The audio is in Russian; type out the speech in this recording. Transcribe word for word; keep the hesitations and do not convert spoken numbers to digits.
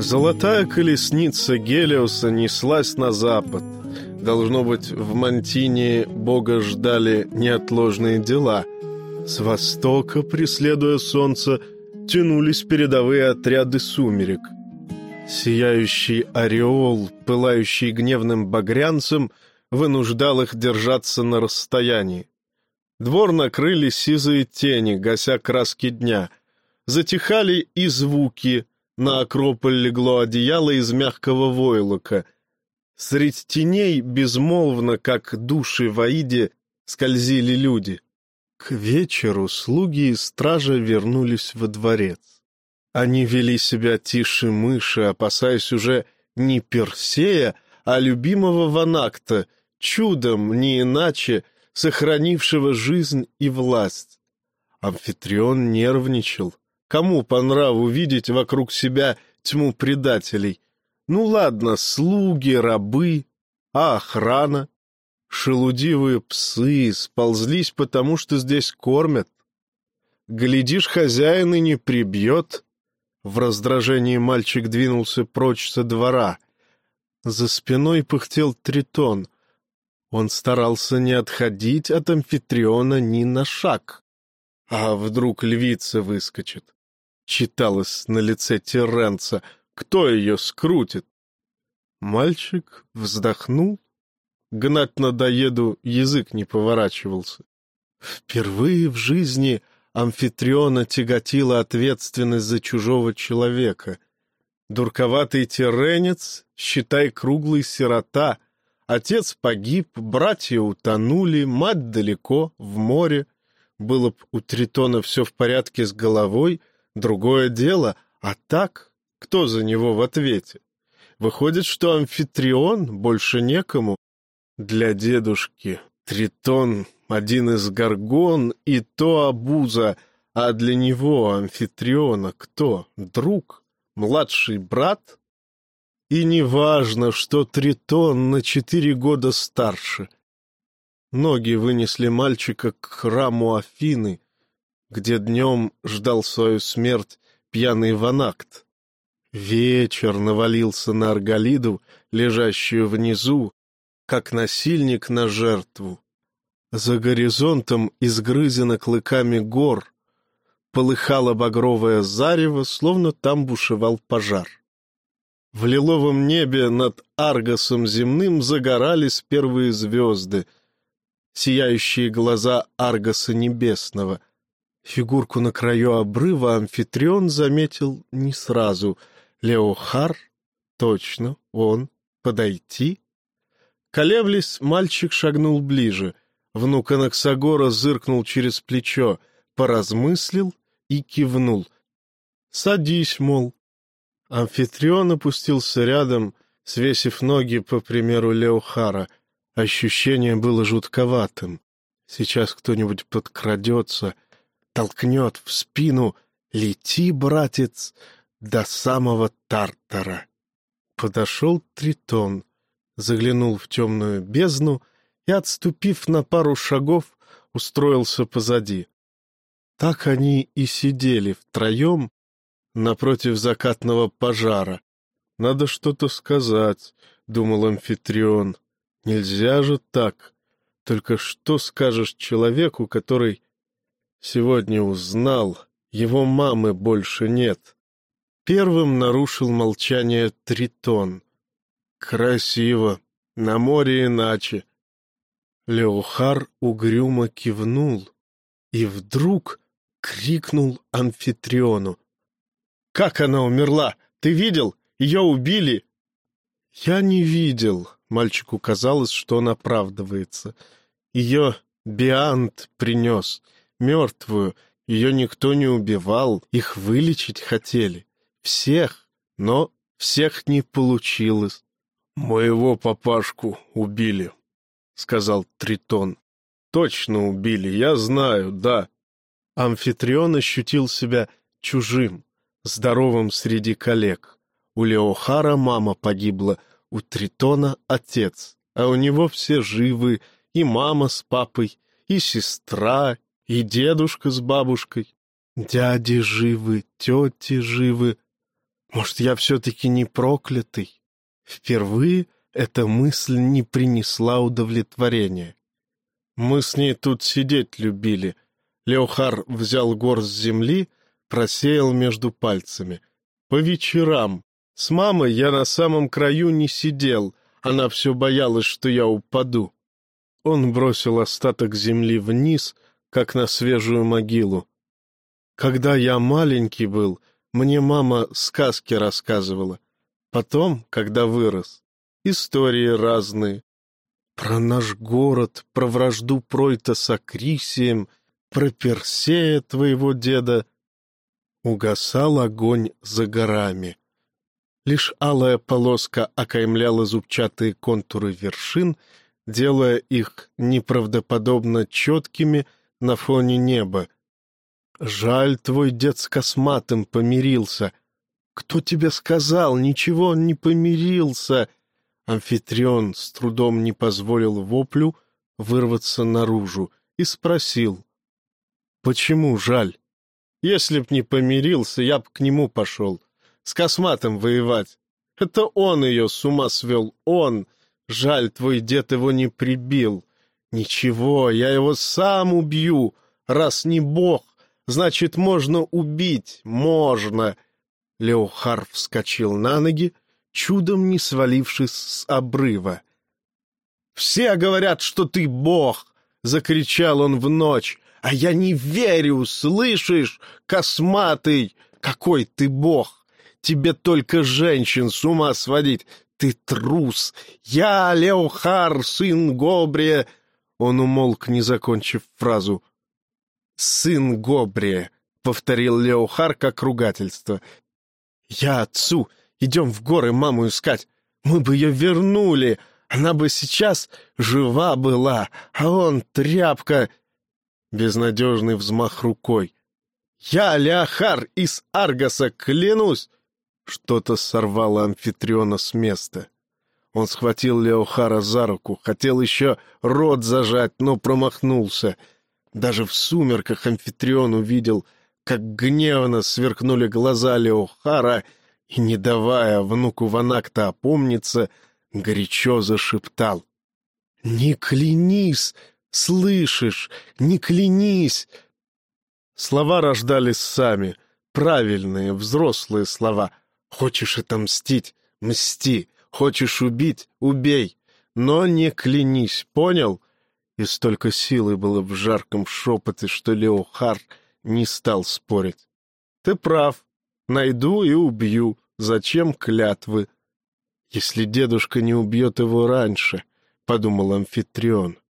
Золотая колесница Гелиоса неслась на запад. Должно быть, в Мантинии Бога ждали неотложные дела. С востока, преследуя солнце, тянулись передовые отряды сумерек. Сияющий ореол, пылающий гневным багрянцем, вынуждал их держаться на расстоянии. Двор накрыли сизые тени, гася краски дня. Затихали и звуки. На акрополь легло одеяло из мягкого войлока. Средь теней безмолвно, как души в Аиде, скользили люди. К вечеру слуги и стража вернулись во дворец. Они вели себя тише мыши, опасаясь уже не Персея, а любимого Ванакта, чудом, не иначе, сохранившего жизнь и власть. Амфитрион нервничал. Кому по нраву видеть вокруг себя тьму предателей? Ну ладно, слуги, рабы, а охрана? Шелудивые псы сползлись, потому что здесь кормят. Глядишь, хозяин и не прибьет. В раздражении мальчик двинулся прочь со двора. За спиной пыхтел Тритон. Он старался не отходить от Амфитриона ни на шаг. А вдруг львица выскочит? Читалось на лице Теренца. Кто ее скрутит? Мальчик вздохнул. Гнать надоеду язык не поворачивался. Впервые в жизни Амфитриона тяготила ответственность за чужого человека. Дурковатый тиренец, считай, круглый сирота. Отец погиб, братья утонули, мать далеко, в море. Было б у Тритона все в порядке с головой, другое дело, а так, кто за него в ответе? Выходит, что Амфитрион больше некому. Для дедушки Тритон — один из горгон, и то обуза, а для него, Амфитриона, кто? Друг? Младший брат? И неважно, что Тритон на четыре года старше. Ноги вынесли мальчика к храму Афины, где днем ждал свою смерть пьяный Ванакт. Вечер навалился на Арголиду, лежащую внизу, как насильник на жертву. За горизонтом изгрызено клыками гор, полыхало багровое зарево, словно там бушевал пожар. В лиловом небе над Аргосом земным загорались первые звезды, сияющие глаза Аргоса небесного. Фигурку на краю обрыва Амфитрион заметил не сразу. Леохар? Точно, он. Подойти? Колеблясь, мальчик шагнул ближе. Внук Анаксагора зыркнул через плечо, поразмыслил и кивнул. «Садись, мол». Амфитрион опустился рядом, свесив ноги по примеру Леохара. Ощущение было жутковатым. Сейчас кто-нибудь подкрадется, толкнет в спину: «Лети, братец, до самого Тартара». Подошел Тритон, заглянул в темную бездну и, отступив на пару шагов, устроился позади. Так они и сидели втроем напротив закатного пожара. «Надо что-то сказать», — думал Амфитрион. «Нельзя же так. Только что скажешь человеку, который сегодня узнал, его мамы больше нет?» Первым нарушил молчание Тритон. «Красиво. На море иначе». Леохар угрюмо кивнул и вдруг крикнул Амфитриону: «Как она умерла? Ты видел? Ее убили!» «Я не видел». Мальчику казалось, что он оправдывается. «Ее Биант принес, мертвую. Ее никто не убивал, их вылечить хотели. Всех, но всех не получилось». «Моего папашку убили», — сказал Тритон. «Точно убили, я знаю, да». Амфитрион ощутил себя чужим, здоровым среди коллег. У Леохара мама погибла, у Тритона отец, а у него все живы: и мама с папой, и сестра, и дедушка с бабушкой. Дяди живы, тети живы. Может, я все-таки не проклятый? Впервые эта мысль не принесла удовлетворения. Мы с ней тут сидеть любили. Леохар взял горсть земли, просеял между пальцами. По вечерам. С мамой я на самом краю не сидел, она все боялась, что я упаду. Он бросил остаток земли вниз, как на свежую могилу. Когда я маленький был, мне мама сказки рассказывала. Потом, когда вырос, истории разные. Про наш город, про вражду Пройта с Акрисием, про Персея, твоего деда. Угасал огонь за горами. Лишь алая полоска окаймляла зубчатые контуры вершин, делая их неправдоподобно четкими на фоне неба. Жаль, твой дед с Косматым помирился. Кто тебе сказал? Ничего он не помирился. Амфитрион с трудом не позволил воплю вырваться наружу и спросил: почему жаль? Если б не помирился, я б к нему пошел. С Косматым воевать. Это он ее с ума свел, он. Жаль, твой дед его не прибил. Ничего, я его сам убью. Раз не бог, значит, можно убить. Можно. Леохар вскочил на ноги, чудом не свалившись с обрыва. «Все говорят, что ты бог!» — закричал он в ночь. «А я не верю, слышишь, Косматый? Какой ты бог! Тебе только женщин с ума сводить! Ты трус! Я Леохар, сын Гобрия!» Он умолк, не закончив фразу. «Сын Гобрия», — повторил Леохар как ругательство. «Я отцу! Идем в горы маму искать! Мы бы ее вернули! Она бы сейчас жива была, а он тряпка!» Безнадежный взмах рукой. «Я Леохар из Аргоса, клянусь!» Что-то сорвало Амфитриона с места. Он схватил Леохара за руку, хотел еще рот зажать, но промахнулся. Даже в сумерках Амфитрион увидел, как гневно сверкнули глаза Леохара, и, не давая внуку Ванакта опомниться, горячо зашептал: «Не клянись, слышишь, не клянись!» Слова рождались сами, правильные, взрослые слова. «Хочешь отомстить — мсти, хочешь убить — убей, но не клянись, понял?» И столько силы было в жарком шепоте, что Леохар не стал спорить. «Ты прав, найду и убью, зачем клятвы?» «Если дедушка не убьет его раньше», — подумал Амфитрион.